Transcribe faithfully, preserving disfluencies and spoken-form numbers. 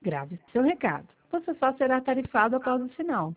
Grave seu recado. Você só será tarifado após o sinal.